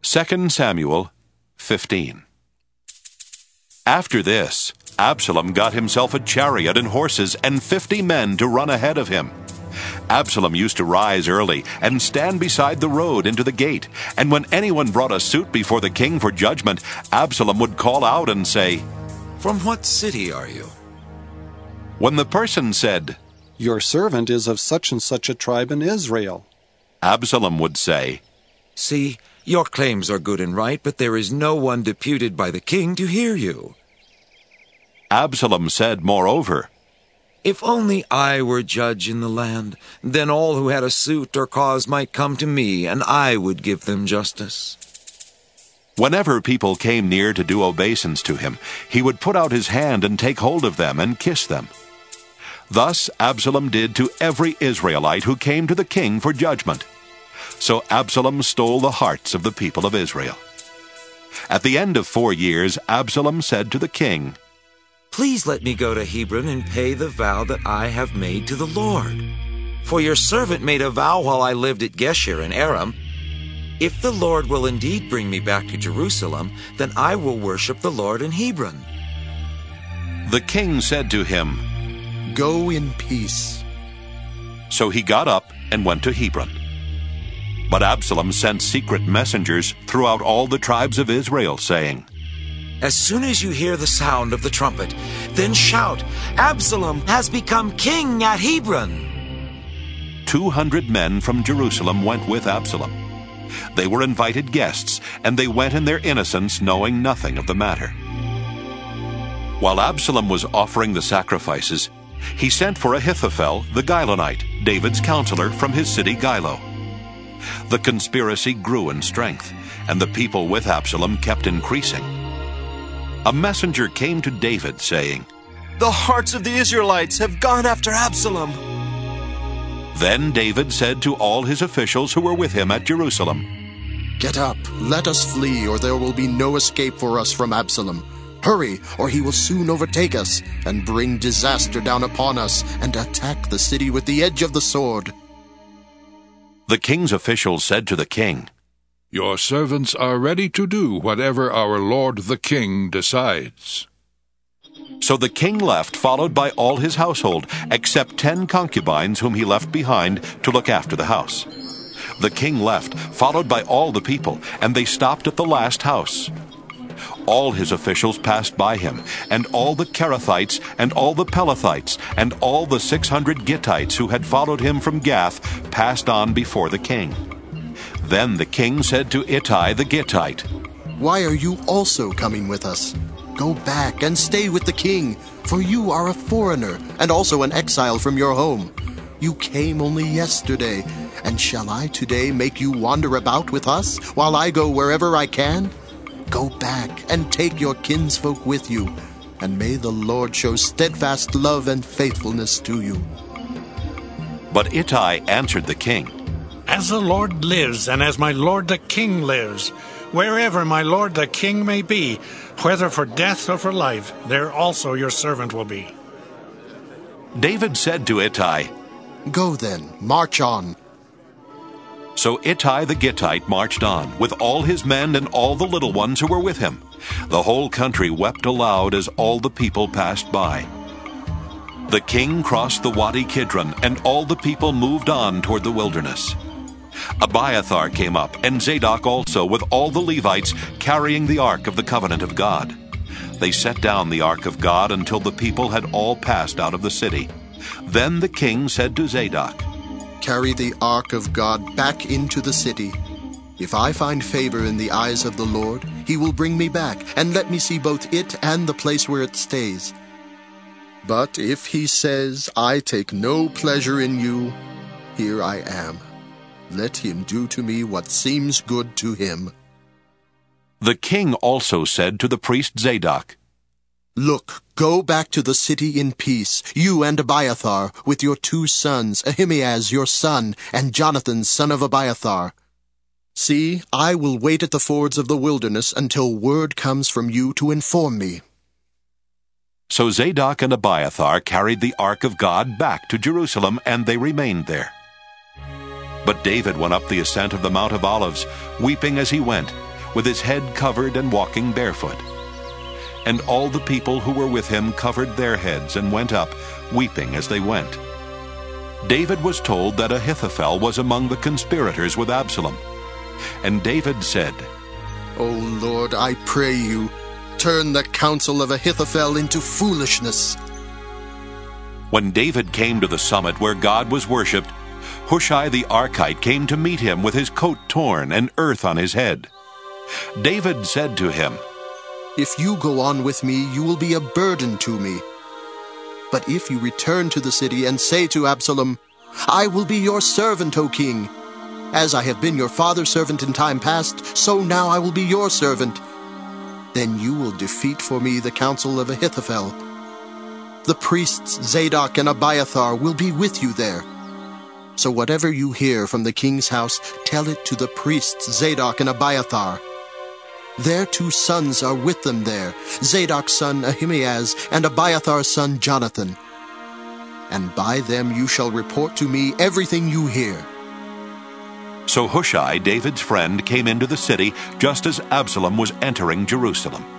2 Samuel 15. After this, Absalom got himself a chariot and horses and 50 men to run ahead of him. Absalom used to rise early and stand beside the road into the gate, and when anyone brought a suit before the king for judgment, Absalom would call out and say, "From what city are you?" When the person said, "Your servant is of such and such a tribe in Israel," Absalom would say, "See, your claims are good and right, but there is no one deputed by the king to hear you." Absalom said, moreover, "If only I were judge in the land, then all who had a suit or cause might come to me, and I would give them justice." Whenever people came near to do obeisance to him, he would put out his hand and take hold of them and kiss them. Thus Absalom did to every Israelite who came to the king for judgment. So Absalom stole the hearts of the people of Israel. At the end of 4 years, Absalom said to the king, "Please let me go to Hebron and pay the vow that I have made to the Lord. For your servant made a vow while I lived at Geshur in Aram. If the Lord will indeed bring me back to Jerusalem, then I will worship the Lord in Hebron." The king said to him, "Go in peace." So he got up and went to Hebron. But Absalom sent secret messengers throughout all the tribes of Israel, saying, "As soon as you hear the sound of the trumpet, then shout, 'Absalom has become king at Hebron.'" 200 men from Jerusalem went with Absalom. They were invited guests, and they went in their innocence, knowing nothing of the matter. While Absalom was offering the sacrifices, he sent for Ahithophel the Gilonite, David's counselor, from his city Gilo. The conspiracy grew in strength, and the people with Absalom kept increasing. A messenger came to David, saying, "The hearts of the Israelites have gone after Absalom." Then David said to all his officials who were with him at Jerusalem, "Get up, let us flee, or there will be no escape for us from Absalom. Hurry, or he will soon overtake us, and bring disaster down upon us, and attack the city with the edge of the sword." The king's officials said to the king, "Your servants are ready to do whatever our lord the king decides." So the king left, followed by all his household, except 10 concubines whom he left behind to look after the house. The king left, followed by all the people, and they stopped at the last house. All his officials passed by him, and all the Kerethites, and all the Pelethites, and all the 600 Gittites who had followed him from Gath passed on before the king. Then the king said to Ittai the Gittite, "Why are you also coming with us? Go back and stay with the king, for you are a foreigner and also an exile from your home. You came only yesterday, and shall I today make you wander about with us while I go wherever I can? Go back and take your kinsfolk with you, and may the Lord show steadfast love and faithfulness to you." But Ittai answered the king, "As the Lord lives, and as my lord the king lives, wherever my lord the king may be, whether for death or for life, there also your servant will be." David said to Ittai, "Go then, march on." So Ittai the Gittite marched on, with all his men and all the little ones who were with him. The whole country wept aloud as all the people passed by. The king crossed the Wadi Kidron, and all the people moved on toward the wilderness. Abiathar came up, and Zadok also, with all the Levites, carrying the ark of the covenant of God. They set down the ark of God until the people had all passed out of the city. Then the king said to Zadok, "Carry the ark of God back into the city. If I find favor in the eyes of the Lord, he will bring me back, and let me see both it and the place where it stays. But if he says, 'I take no pleasure in you,' here I am. Let him do to me what seems good to him." The king also said to the priest Zadok, "Look, go back to the city in peace, you and Abiathar, with your 2 sons, Ahimaaz your son, and Jonathan son of Abiathar. See, I will wait at the fords of the wilderness until word comes from you to inform me." So Zadok and Abiathar carried the ark of God back to Jerusalem, and they remained there. But David went up the ascent of the Mount of Olives, weeping as he went, with his head covered and walking barefoot. And all the people who were with him covered their heads and went up, weeping as they went. David was told that Ahithophel was among the conspirators with Absalom. And David said, O Lord, I pray you, turn the counsel of Ahithophel into foolishness. When David came to the summit where God was worshipped, Hushai the Archite came to meet him with his coat torn and earth on his head. David said to him, If you go on with me, you will be a burden to me. But if you return to the city and say to Absalom, I will be your servant, O king. As I have been your father's servant in time past, so now I will be your servant. Then you will defeat for me the counsel of Ahithophel. The priests Zadok and Abiathar will be with you there. So whatever you hear from the king's house, tell it to the priests Zadok and Abiathar. Their 2 sons are with them there, Zadok's son Ahimaaz and Abiathar's son Jonathan. And by them you shall report to me everything you hear. So Hushai, David's friend, came into the city just as Absalom was entering Jerusalem.